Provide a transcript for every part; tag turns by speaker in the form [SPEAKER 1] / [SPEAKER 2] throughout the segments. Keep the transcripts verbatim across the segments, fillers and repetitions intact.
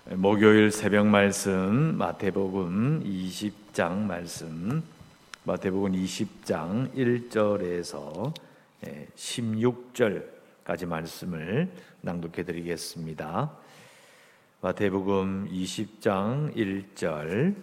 [SPEAKER 1] 목요일 새벽 말씀 마태복음 이십 장 말씀, 마태복음 이십 장 일 절에서 십육 절까지 말씀을 낭독해 드리겠습니다. 마태복음 이십 장 일 절.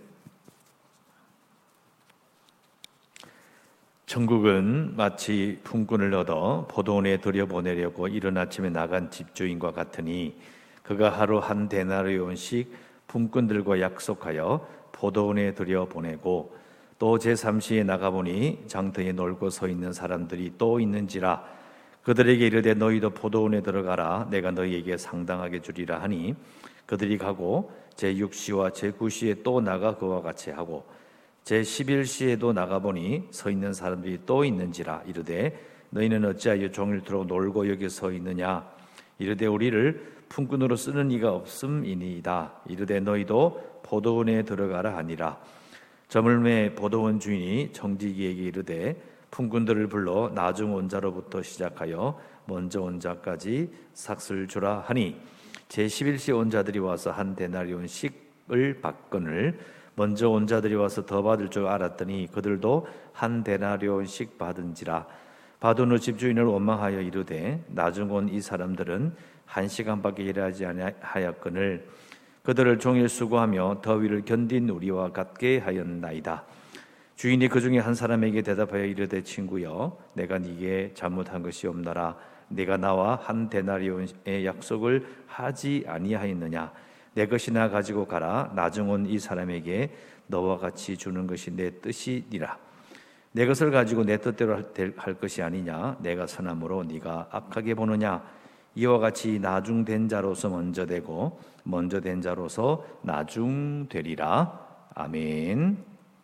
[SPEAKER 1] 천국은 마치 품꾼을 얻어 포도원에 들여보내려고 이른 아침에 나간 집주인과 같으니 그가 하루 한 데나리온씩 품꾼들과 약속하여 포도원에 들여보내고 또 제삼 시에 나가보니 장터에 놀고 서 있는 사람들이 또 있는지라. 그들에게 이르되 너희도 포도원에 들어가라. 내가 너희에게 상당하게 주리라 하니 그들이 가고 제육 시와 제구 시에 또 나가 그와 같이 하고 제십일 시에도 나가보니 서 있는 사람들이 또 있는지라. 이르되 너희는 어찌하여 종일토록 놀고 여기 서 있느냐. 이르되 우리를 품꾼으로 쓰는 이가 없음이니이다. 이르되 너희도 포도원에 들어가라 하니라. 저물매 포도원 주인이 청지기에게 이르되 품꾼들을 불러 나중 온 자로부터 시작하여 먼저 온 자까지 삭슬 주라 하니 제십일 시에 온 자들이 와서 한 데나리온씩을 받거늘 먼저 온 자들이 와서 더 받을 줄 알았더니 그들도 한 데나리온씩 받은지라. 받은 후 집주인을 원망하여 이르되 나중 온 이 사람들은 한 시간밖에 일하지 아니하였거늘 그들을 종일 수고하며 더위를 견딘 우리와 같게 하였나이다. 주인이 그 중에 한 사람에게 대답하여 이르되 친구여, 내가 네게 잘못한 것이 없나라. 네가 나와 한 데나리온의 약속을 하지 아니하였느냐. 내 것이나 가지고 가라. 나중 온 이 사람에게 너와 같이 주는 것이 내 뜻이니라. 내 것을 가지고 내 뜻대로 할 것이 아니냐. 내가 선함으로 네가 악하게 보느냐. 이와 같이 나중된 자로서 먼저 되고 먼저 된 자로서 나중되리라. 아멘.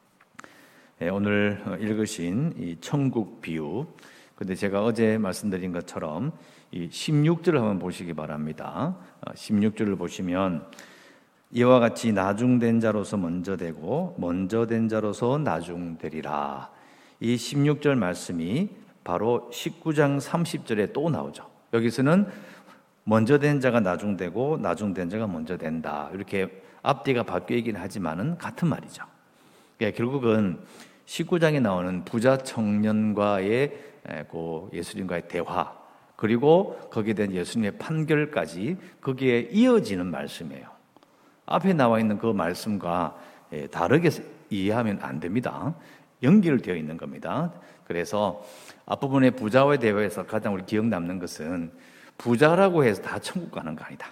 [SPEAKER 1] 네, 오늘 읽으신 이 천국 비유, 근데 제가 어제 말씀드린 것처럼 이 십육 절을 한번 보시기 바랍니다. 십육 절을 보시면 이와 같이 나중된 자로서 먼저 되고 먼저 된 자로서 나중되리라. 이 십육 절 말씀이 바로 십구 장 삼십 절에 또 나오죠. 여기서는 먼저 된 자가 나중되고 나중된 자가 먼저 된다. 이렇게 앞뒤가 바뀌긴 하지만은 같은 말이죠. 그러니까 결국은 십구 장에 나오는 부자 청년과의 그 예수님과의 대화, 그리고 거기에 대한 예수님의 판결까지 거기에 이어지는 말씀이에요. 앞에 나와 있는 그 말씀과 다르게 이해하면 안 됩니다. 연결되어 있는 겁니다. 그래서 앞부분의 부자와의 대화에서 가장 우리 기억 남는 것은 부자라고 해서 다 천국 가는 거 아니다.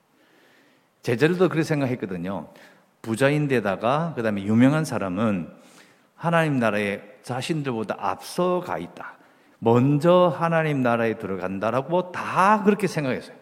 [SPEAKER 1] 제자들도 그렇게 생각했거든요. 부자인데다가 그 다음에 유명한 사람은 하나님 나라에 자신들보다 앞서가 있다. 먼저 하나님 나라에 들어간다라고 다 그렇게 생각했어요.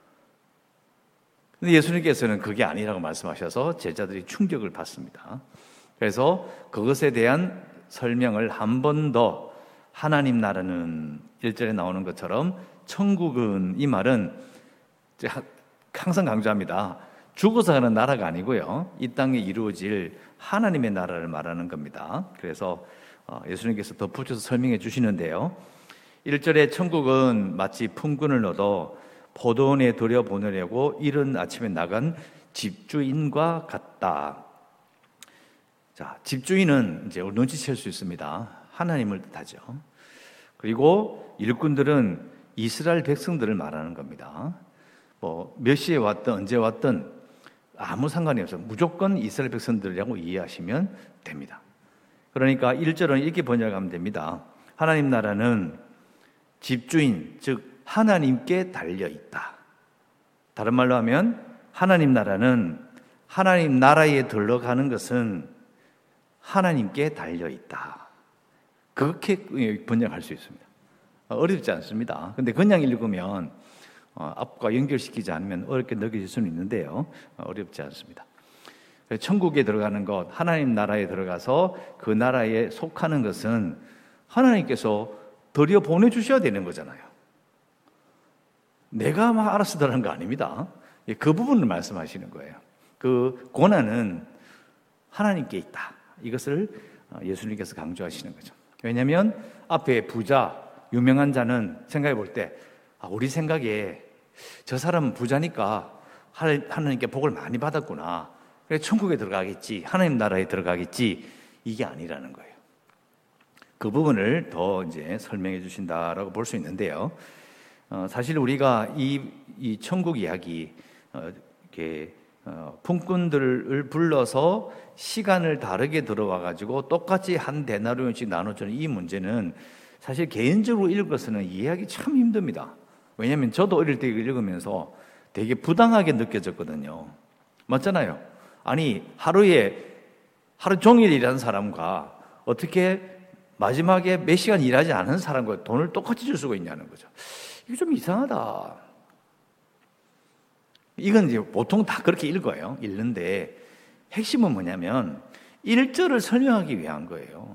[SPEAKER 1] 근데 예수님께서는 그게 아니라고 말씀하셔서 제자들이 충격을 받습니다. 그래서 그것에 대한 설명을 한 번 더, 하나님 나라는 일 절에 나오는 것처럼 천국은, 이 말은 항상 강조합니다. 죽어서 가는 나라가 아니고요, 이 땅에 이루어질 하나님의 나라를 말하는 겁니다. 그래서 예수님께서 덧붙여서 설명해 주시는데요, 일 절에 천국은 마치 품꾼을 얻어 포도원에 들여보내려고 이른 아침에 나간 집주인과 같다. 자, 집주인은 이제 눈치챌 수 있습니다. 하나님을 뜻하죠. 그리고 일꾼들은 이스라엘 백성들을 말하는 겁니다. 뭐 몇 시에 왔든 언제 왔든 아무 상관이 없어요. 무조건 이스라엘 백성들이라고 이해하시면 됩니다. 그러니까 일 절은 이렇게 번역하면 됩니다. 하나님 나라는 집주인, 즉 하나님께 달려있다. 다른 말로 하면 하나님 나라는, 하나님 나라에 들어가는 것은 하나님께 달려있다. 그렇게 번역할 수 있습니다. 어렵지 않습니다. 근데 그냥 읽으면 앞과 연결시키지 않으면 어렵게 느껴질 수는 있는데요, 어렵지 않습니다. 천국에 들어가는 것, 하나님 나라에 들어가서 그 나라에 속하는 것은 하나님께서 들여 보내주셔야 되는 거잖아요. 내가 막 알아서 들어가는 거 아닙니다. 그 부분을 말씀하시는 거예요. 그 권한은 하나님께 있다. 이것을 예수님께서 강조하시는 거죠. 왜냐하면 앞에 부자, 유명한 자는 생각해 볼 때, 아, 우리 생각에 저 사람은 부자니까 하나님께 복을 많이 받았구나, 그래 천국에 들어가겠지, 하나님 나라에 들어가겠지, 이게 아니라는 거예요. 그 부분을 더 이제 설명해 주신다라고 볼 수 있는데요. 어, 사실 우리가 이, 이 천국 이야기, 어, 이렇게 어, 품꾼들을 불러서 시간을 다르게 들어와 가지고 똑같이 한 데나리온씩 나눠주는 이 문제는 사실 개인적으로 읽어서는 이해하기 참 힘듭니다. 왜냐하면 저도 어릴 때 읽으면서 되게 부당하게 느껴졌거든요. 맞잖아요. 아니 하루에 하루 종일 일하는 사람과 어떻게 마지막에 몇 시간 일하지 않은 사람과 돈을 똑같이 줄 수가 있냐는 거죠. 이게 좀 이상하다. 이건 이제 보통 다 그렇게 읽어요. 읽는데 핵심은 뭐냐면 일 절을 설명하기 위한 거예요.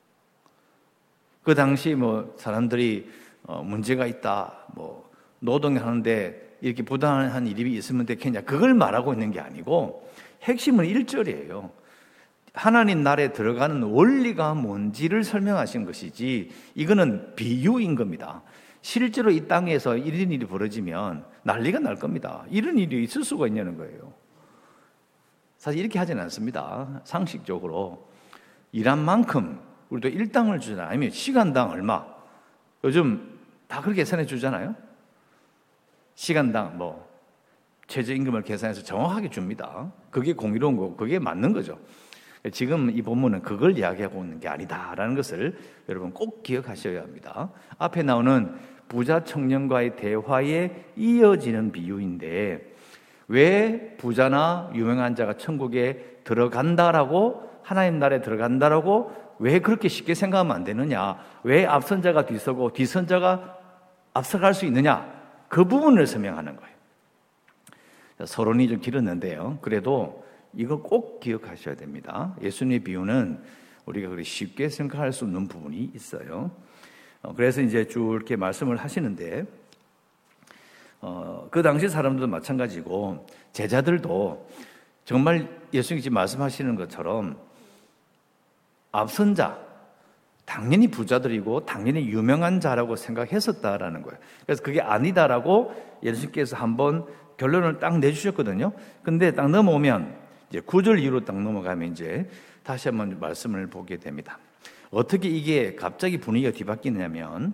[SPEAKER 1] 그 당시 뭐 사람들이 어 문제가 있다, 뭐 노동하는데 이렇게 부당한 일이 있으면 되겠냐, 그걸 말하고 있는 게 아니고 핵심은 일 절이에요. 하나님 나라에 들어가는 원리가 뭔지를 설명하신 것이지, 이거는 비유인 겁니다. 실제로 이 땅에서 이런 일이 벌어지면 난리가 날 겁니다. 이런 일이 있을 수가 있냐는 거예요. 사실 이렇게 하지는 않습니다. 상식적으로 일한 만큼 우리도 일당을 주잖아요. 아니면 시간당 얼마, 요즘 다 그렇게 계산해 주잖아요. 시간당 뭐 최저임금을 계산해서 정확하게 줍니다. 그게 공의로운 거고 그게 맞는 거죠. 지금 이 본문은 그걸 이야기하고 있는 게 아니다라는 것을 여러분 꼭 기억하셔야 합니다. 앞에 나오는 부자 청년과의 대화에 이어지는 비유인데, 왜 부자나 유명한 자가 천국에 들어간다라고, 하나님 나라에 들어간다라고 왜 그렇게 쉽게 생각하면 안 되느냐, 왜 앞선 자가 뒤서고 뒤선 자가 앞서갈 수 있느냐, 그 부분을 설명하는 거예요. 서론이 좀 길었는데요, 그래도 이거 꼭 기억하셔야 됩니다. 예수님의 비유는 우리가 그렇게 쉽게 생각할 수 없는 부분이 있어요. 그래서 이제 쭉 이렇게 말씀을 하시는데, 어, 그 당시 사람들도 마찬가지고 제자들도 정말 예수님이 지금 말씀하시는 것처럼 앞선 자, 당연히 부자들이고 당연히 유명한 자라고 생각했었다라는 거예요. 그래서 그게 아니다라고 예수님께서 한번 결론을 딱 내주셨거든요. 근데 딱 넘어오면 이제 구 절 이후로 딱 넘어가면 이제 다시 한번 말씀을 보게 됩니다. 어떻게 이게 갑자기 분위기가 뒤바뀌냐면,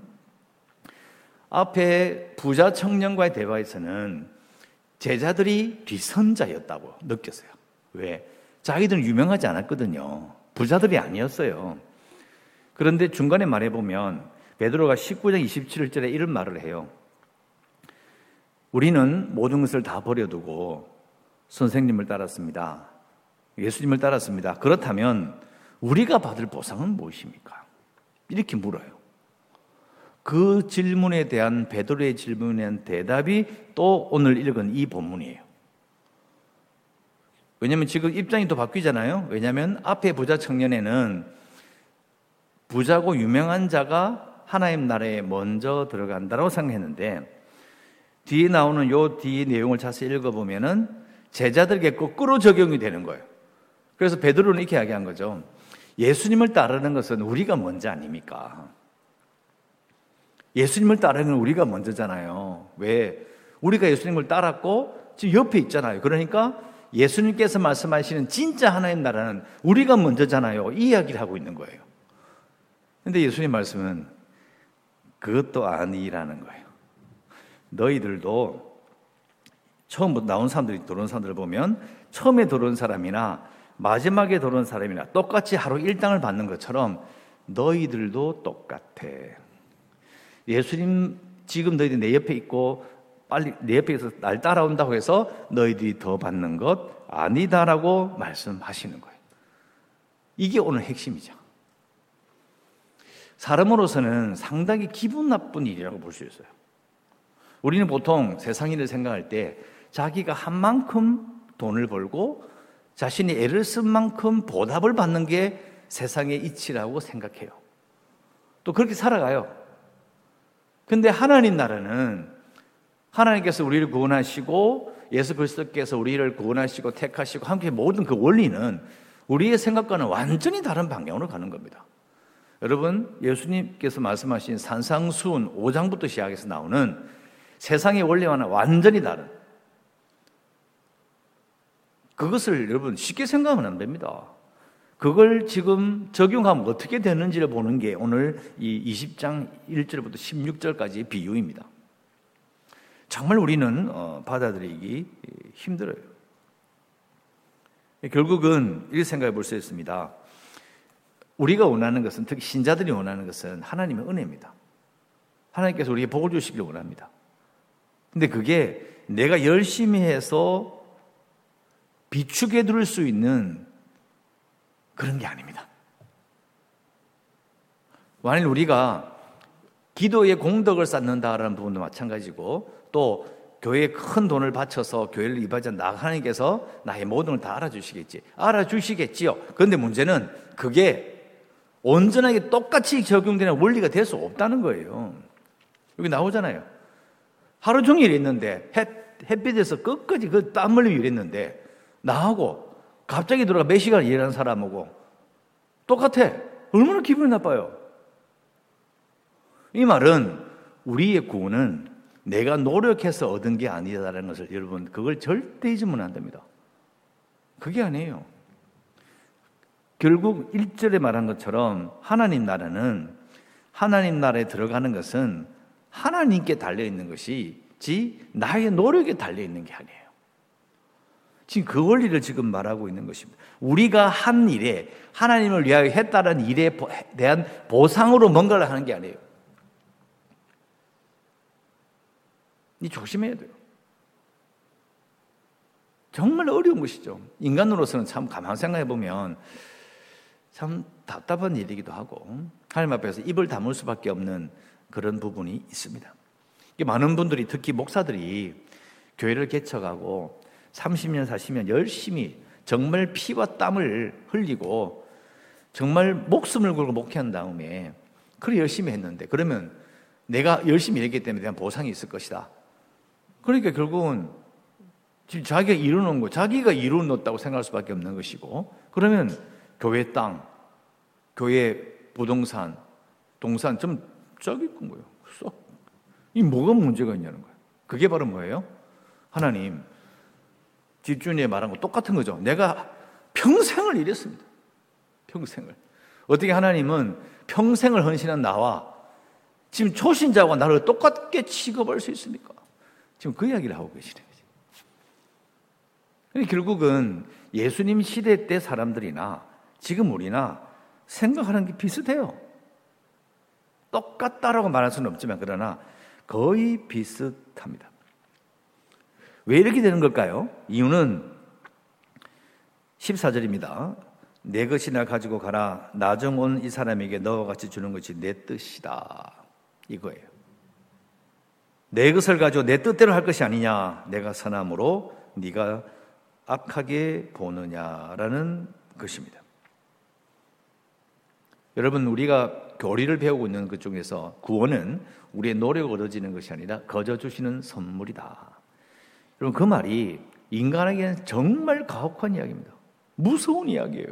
[SPEAKER 1] 앞에 부자 청년과의 대화에서는 제자들이 뒤선자였다고 느꼈어요. 왜? 자기들은 유명하지 않았거든요. 부자들이 아니었어요. 그런데 중간에 말해보면 베드로가 십구 장 이십칠 절에 이런 말을 해요. 우리는 모든 것을 다 버려두고 선생님을 따랐습니다. 예수님을 따랐습니다. 그렇다면 우리가 받을 보상은 무엇입니까? 이렇게 물어요. 그 질문에 대한, 베드로의 질문에 대한 대답이 또 오늘 읽은 이 본문이에요. 왜냐하면 지금 입장이 또 바뀌잖아요. 왜냐하면 앞에 부자 청년에는 부자고 유명한 자가 하나님 나라에 먼저 들어간다고 생각했는데, 뒤에 나오는 요 뒤 내용을 자세히 읽어보면은 제자들에게 거꾸로 적용이 되는 거예요. 그래서 베드로는 이렇게 이야기한 거죠. 예수님을 따르는 것은 우리가 먼저 아닙니까? 예수님을 따르는 건 우리가 먼저잖아요. 왜? 우리가 예수님을 따랐고 지금 옆에 있잖아요. 그러니까 예수님께서 말씀하시는 진짜 하나님 나라는 우리가 먼저잖아요. 이 이야기를 하고 있는 거예요. 그런데 예수님 말씀은 그것도 아니라는 거예요. 너희들도 처음부터 나온 사람들이, 들어온 사람들을 보면 처음에 들어온 사람이나 마지막에 들어온 사람이나 똑같이 하루 일당을 받는 것처럼 너희들도 똑같아. 예수님 지금 너희들이 내 옆에 있고 빨리 내 옆에 있어서 날 따라온다고 해서 너희들이 더 받는 것 아니다라고 말씀하시는 거예요. 이게 오늘 핵심이죠. 사람으로서는 상당히 기분 나쁜 일이라고 볼 수 있어요. 우리는 보통 세상 일을 생각할 때 자기가 한 만큼 돈을 벌고 자신이 애를 쓴 만큼 보답을 받는 게 세상의 이치라고 생각해요. 또 그렇게 살아가요. 근데 하나님 나라는 하나님께서 우리를 구원하시고 예수 그리스도께서 우리를 구원하시고 택하시고 함께 모든 그 원리는 우리의 생각과는 완전히 다른 방향으로 가는 겁니다. 여러분, 예수님께서 말씀하신 산상수훈 오 장부터 시작해서 나오는 세상의 원리와는 완전히 다른, 그것을 여러분 쉽게 생각하면 안 됩니다. 그걸 지금 적용하면 어떻게 되는지를 보는 게 오늘 이 이십 장 일 절부터 십육 절까지의 비유입니다. 정말 우리는 받아들이기 힘들어요. 결국은 이렇게 생각해 볼 수 있습니다. 우리가 원하는 것은, 특히 신자들이 원하는 것은 하나님의 은혜입니다. 하나님께서 우리에게 복을 주시기를 원합니다. 근데 그게 내가 열심히 해서 비축해 둘 수 있는 그런 게 아닙니다. 만일 우리가 기도에 공덕을 쌓는다라는 부분도 마찬가지고, 또 교회에 큰 돈을 바쳐서 교회를 이바지한 나 하나님께서 나의 모든 걸 다 알아주시겠지. 알아주시겠지요. 그런데 문제는 그게 온전하게 똑같이 적용되는 원리가 될 수 없다는 거예요. 여기 나오잖아요. 하루 종일 일했는데, 햇, 햇빛에서 끝까지 그 땀 흘리며 일했는데, 나하고 갑자기 들어가 몇 시간 일하는 사람하고 똑같아. 얼마나 기분이 나빠요. 이 말은 우리의 구원은 내가 노력해서 얻은 게 아니다라는 것을, 여러분, 그걸 절대 잊으면 안 됩니다. 그게 아니에요. 결국 일 절에 말한 것처럼 하나님 나라는, 하나님 나라에 들어가는 것은 하나님께 달려있는 것이지 나의 노력에 달려있는 게 아니에요. 지금 그 원리를 지금 말하고 있는 것입니다. 우리가 한 일에, 하나님을 위하여 했다는 일에 대한 보상으로 뭔가를 하는 게 아니에요. 이 조심해야 돼요. 정말 어려운 것이죠. 인간으로서는 참 가만 생각해 보면 참 답답한 일이기도 하고, 하나님 앞에서 입을 다물 수밖에 없는 그런 부분이 있습니다. 많은 분들이, 특히 목사들이 교회를 개척하고 삼십 년, 사십 년 열심히 정말 피와 땀을 흘리고 정말 목숨을 걸고 목회한 다음에 그래 열심히 했는데, 그러면 내가 열심히 했기 때문에 대한 보상이 있을 것이다. 그러니까 결국은 지금 자기가 이루는 거, 자기가 이루었다고 생각할 수밖에 없는 것이고, 그러면 교회 땅, 교회 부동산, 동산 좀 저기 있는 거예요. 쏙. 이 뭐가 문제가 있냐는 거예요. 그게 바로 뭐예요? 하나님, 집주인이 말한 거 똑같은 거죠. 내가 평생을 일했습니다. 평생을. 어떻게 하나님은 평생을 헌신한 나와 지금 초신자와 나를 똑같게 취급할 수 있습니까? 지금 그 이야기를 하고 계시는 거죠. 결국은 예수님 시대 때 사람들이나 지금 우리나 생각하는 게 비슷해요. 똑같다라고 말할 수는 없지만 그러나 거의 비슷합니다. 왜 이렇게 되는 걸까요? 이유는 십사 절입니다. 내 것이나 가지고 가라. 나중 온 이 사람에게 너와 같이 주는 것이 내 뜻이다. 이거예요. 내 것을 가지고 내 뜻대로 할 것이 아니냐. 내가 선함으로 네가 악하게 보느냐라는 것입니다. 여러분, 우리가 교리를 배우고 있는 그 중에서 구원은 우리의 노력으로 얻어지는 것이 아니라 거저 주시는 선물이다. 여러분, 그 말이 인간에게는 정말 가혹한 이야기입니다. 무서운 이야기예요.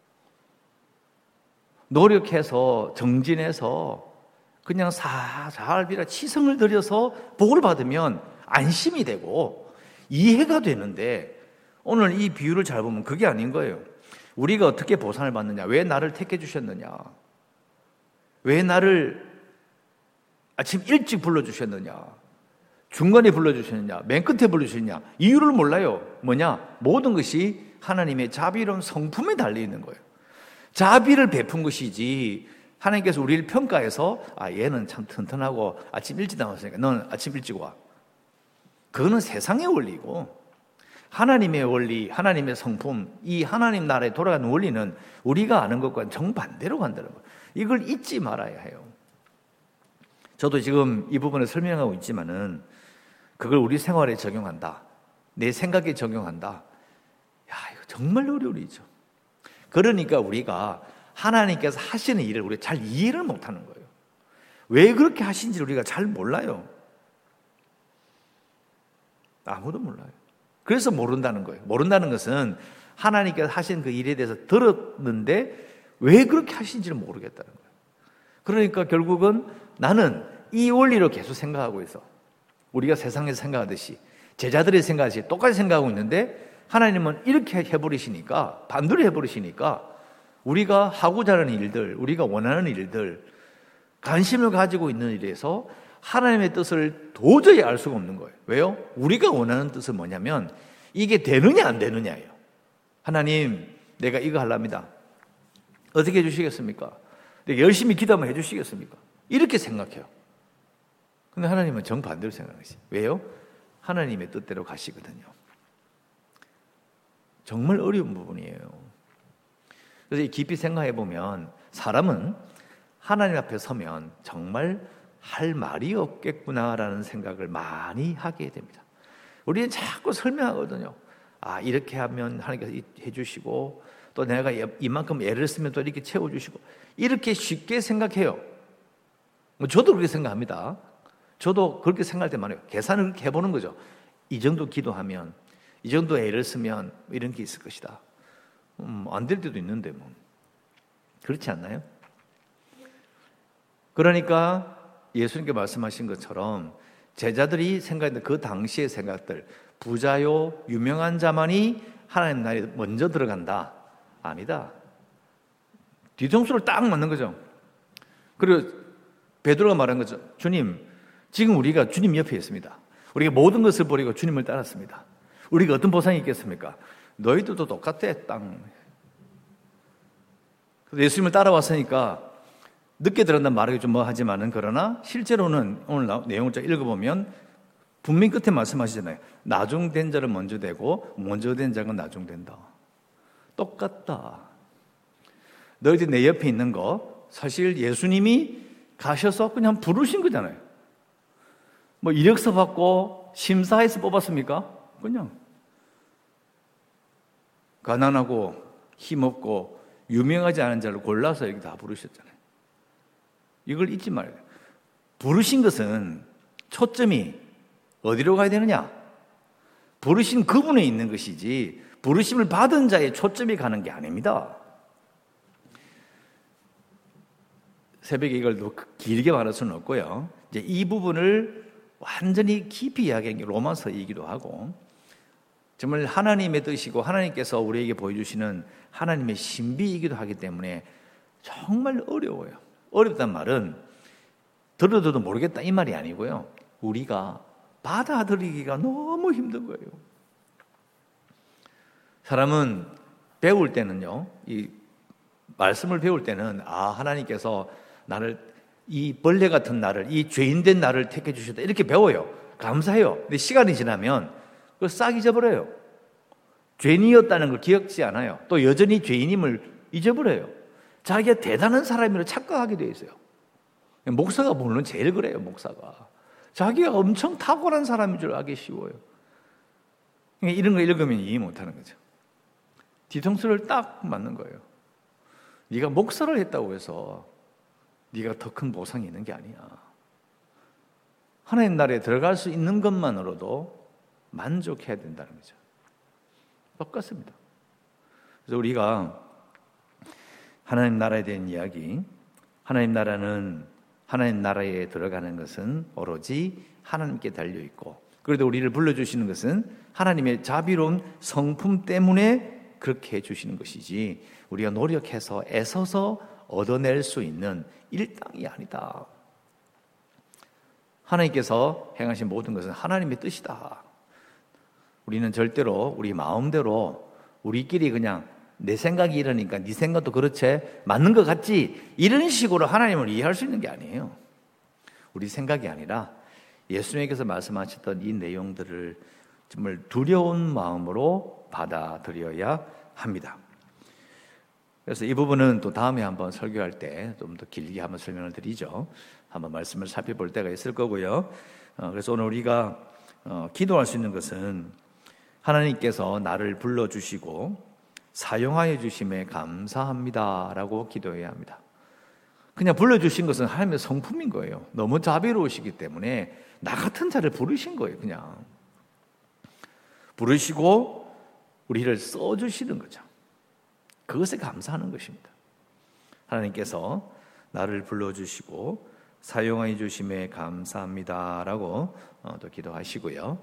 [SPEAKER 1] 노력해서 정진해서 그냥 사살비라 치성을 들여서 복을 받으면 안심이 되고 이해가 되는데, 오늘 이 비유를 잘 보면 그게 아닌 거예요. 우리가 어떻게 보상을 받느냐? 왜 나를 택해 주셨느냐? 왜 나를 아침 일찍 불러주셨느냐? 중간에 불러주셨느냐? 맨 끝에 불러주셨느냐? 이유를 몰라요. 뭐냐? 모든 것이 하나님의 자비로운 성품에 달려있는 거예요. 자비를 베푼 것이지 하나님께서 우리를 평가해서 아 얘는 참 튼튼하고 아침 일찍 나왔으니까 너는 아침 일찍 와. 그거는 세상의 원리고, 하나님의 원리, 하나님의 성품, 이 하나님 나라에 돌아가는 원리는 우리가 아는 것과는 정반대로 간다는 거예요. 이걸 잊지 말아야 해요. 저도 지금 이 부분을 설명하고 있지만은 그걸 우리 생활에 적용한다, 내 생각에 적용한다, 야, 이거 정말 어려운 일이죠. 그러니까 우리가 하나님께서 하시는 일을 우리가 잘 이해를 못하는 거예요. 왜 그렇게 하신지 우리가 잘 몰라요. 아무도 몰라요. 그래서 모른다는 거예요. 모른다는 것은 하나님께서 하신 그 일에 대해서 들었는데 왜 그렇게 하신지를 모르겠다는 거예요. 그러니까 결국은 나는 이 원리로 계속 생각하고 있어. 우리가 세상에서 생각하듯이, 제자들이 생각하듯이 똑같이 생각하고 있는데 하나님은 이렇게 해버리시니까, 반대로 해버리시니까 우리가 하고자 하는 일들, 우리가 원하는 일들, 관심을 가지고 있는 일에서 하나님의 뜻을 도저히 알 수가 없는 거예요. 왜요? 우리가 원하는 뜻은 뭐냐면 이게 되느냐 안 되느냐예요. 하나님, 내가 이거 하랍니다. 어떻게 해주시겠습니까? 내가 열심히 기도하면 해주시겠습니까? 이렇게 생각해요. 근데 하나님은 정반대로 생각하시죠. 왜요? 하나님의 뜻대로 가시거든요. 정말 어려운 부분이에요. 그래서 깊이 생각해 보면 사람은 하나님 앞에 서면 정말 할 말이 없겠구나라는 생각을 많이 하게 됩니다. 우리는 자꾸 설명하거든요. 아, 이렇게 하면 하나님께서 해주시고, 또 내가 이만큼 애를 쓰면 또 이렇게 채워주시고, 이렇게 쉽게 생각해요. 저도 그렇게 생각합니다. 저도 그렇게 생각할 때 많아요. 계산을 그렇게 해보는 거죠. 이 정도 기도하면, 이 정도 애를 쓰면 이런 게 있을 것이다. 음, 안 될 때도 있는데 뭐. 그렇지 않나요? 그러니까 예수님께 말씀하신 것처럼 제자들이 생각했던 그 당시의 생각들, 부자요, 유명한 자만이 하나님 나라에 먼저 들어간다. 아니다. 뒤통수를 딱 맞는 거죠. 그리고 베드로가 말한 거죠. 주님, 지금 우리가 주님 옆에 있습니다. 우리가 모든 것을 버리고 주님을 따랐습니다. 우리가 어떤 보상이 있겠습니까? 너희들도 똑같아. 땅. 그래서 예수님을 따라왔으니까 늦게 들었단 말하기 좀 뭐하지만은, 그러나 실제로는 오늘 내용을 좀 읽어보면 분명 끝에 말씀하시잖아요. 나중된 자를 먼저 되고 먼저 된 자가 나중된다. 똑같다. 너희들 내 옆에 있는 거 사실 예수님이 가셔서 그냥 부르신 거잖아요. 뭐 이력서 받고 심사해서 뽑았습니까? 그냥 가난하고 힘없고 유명하지 않은 자를 골라서 이렇게 다 부르셨잖아요. 이걸 잊지 말아요. 부르신 것은 초점이 어디로 가야 되느냐? 부르신 그분에 있는 것이지 부르심을 받은 자의 초점이 가는 게 아닙니다. 새벽에 이걸 더 길게 말할 수는 없고요. 이제 이 부분을 완전히 깊이 이야기한 게 로마서이기도 하고, 정말 하나님의 뜻이고 하나님께서 우리에게 보여주시는 하나님의 신비이기도 하기 때문에 정말 어려워요. 어렵단 말은 들어도 모르겠다 이 말이 아니고요. 우리가 받아들이기가 너무 힘든 거예요. 사람은 배울 때는요, 이 말씀을 배울 때는 아, 하나님께서 나를, 이 벌레 같은 나를, 이 죄인된 나를 택해 주셨다 이렇게 배워요. 감사해요. 근데 시간이 지나면 그걸 싹 잊어버려요. 죄인이었다는 걸 기억지 않아요. 또 여전히 죄인임을 잊어버려요. 자기가 대단한 사람으로 착각하게 돼 있어요. 목사가 물론 제일 그래요. 목사가 자기가 엄청 탁월한 사람인 줄 알기 쉬워요. 그러니까 이런 거 읽으면 이해 못하는 거죠. 뒤통수를 딱 맞는 거예요. 네가 목사를 했다고 해서 네가 더 큰 보상이 있는 게 아니야. 하나님 나라에 들어갈 수 있는 것만으로도 만족해야 된다는 거죠. 똑같습니다. 그래서 우리가 하나님 나라에 대한 이야기, 하나님 나라는, 하나님 나라에 들어가는 것은 오로지 하나님께 달려있고, 그래도 우리를 불러주시는 것은 하나님의 자비로운 성품 때문에 그렇게 해주시는 것이지 우리가 노력해서 애써서 얻어낼 수 있는 일당이 아니다. 하나님께서 행하신 모든 것은 하나님의 뜻이다. 우리는 절대로 우리 마음대로 우리끼리 그냥 내 생각이 이러니까 네 생각도 그렇지, 맞는 것 같지, 이런 식으로 하나님을 이해할 수 있는 게 아니에요. 우리 생각이 아니라 예수님께서 말씀하셨던 이 내용들을 정말 두려운 마음으로 받아들여야 합니다. 그래서 이 부분은 또 다음에 한번 설교할 때 좀 더 길게 한번 설명을 드리죠. 한번 말씀을 살펴볼 때가 있을 거고요. 어, 그래서 오늘 우리가 어, 기도할 수 있는 것은 하나님께서 나를 불러주시고 사용하여 주심에 감사합니다라고 기도해야 합니다. 그냥 불러주신 것은 하나님의 성품인 거예요. 너무 자비로우시기 때문에 나 같은 자를 부르신 거예요. 그냥 부르시고 우리를 써주시는 거죠. 그것에 감사하는 것입니다. 하나님께서 나를 불러주시고 사용하여 주심에 감사합니다라고 또 기도하시고요.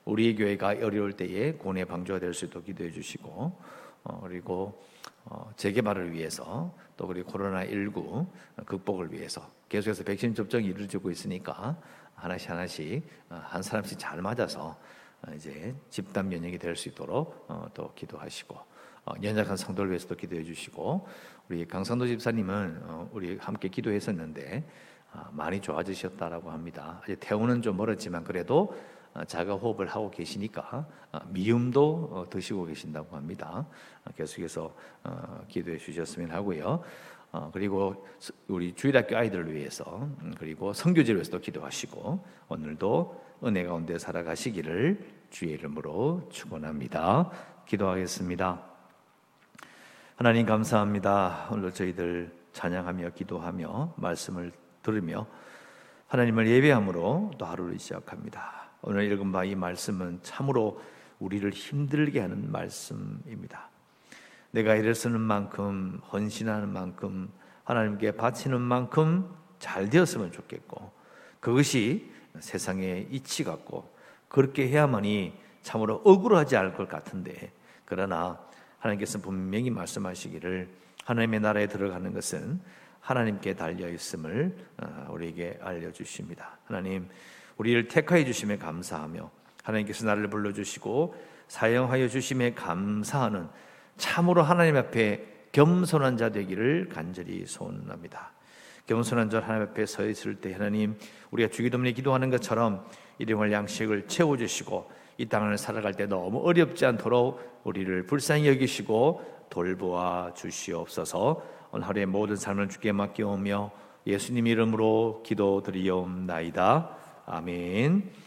[SPEAKER 1] 우리 교회가 어려울 때에 구원의 방주가 될 수 있도록 기도해 주시고, 어, 그리고 어, 재개발을 위해서, 또 그리고 코로나십구 극복을 위해서 계속해서 백신 접종이 이루어지고 있으니까 하나씩 하나씩 한 사람씩 잘 맞아서 이제 집단 면역이 될 수 있도록 또 기도하시고, 연약한 성도를 위해서도 기도해 주시고, 우리 강상도 집사님은 우리 함께 기도했었는데 많이 좋아지셨다라고 합니다. 이제 퇴원은 좀 멀었지만 그래도 자가 호흡을 하고 계시니까 미음도 드시고 계신다고 합니다. 계속해서 기도해 주셨으면 하고요. 그리고 우리 주일학교 아이들을 위해서, 그리고 선교지를 위해서도 기도하시고, 오늘도 은혜 가운데 살아가시기를 주의 이름으로 축원합니다. 기도하겠습니다. 하나님 감사합니다. 오늘 저희들 찬양하며 기도하며 말씀을 들으며 하나님을 예배함으로 또 하루를 시작합니다. 오늘 읽은 바 이 말씀은 참으로 우리를 힘들게 하는 말씀입니다. 내가 일을 쓰는 만큼, 헌신하는 만큼, 하나님께 바치는 만큼 잘 되었으면 좋겠고, 그것이 세상의 이치 같고, 그렇게 해야만이 참으로 억울하지 않을 것 같은데, 그러나 하나님께서는 분명히 말씀하시기를 하나님의 나라에 들어가는 것은 하나님께 달려 있음을 우리에게 알려주십니다. 하나님, 우리를 택하여 주심에 감사하며, 하나님께서 나를 불러주시고 사용하여 주심에 감사하는 참으로 하나님 앞에 겸손한 자 되기를 간절히 소원합니다. 겸손한 자 하나님 앞에 서 있을 때 하나님, 우리가 주기도문에 기도하는 것처럼 일용할 양식을 채워주시고 이 땅을 살아갈 때 너무 어렵지 않도록 우리를 불쌍히 여기시고 돌보아 주시옵소서. 오늘 하루의 모든 삶을 주께 맡겨오며 예수님 이름으로 기도드리옵나이다. 아멘.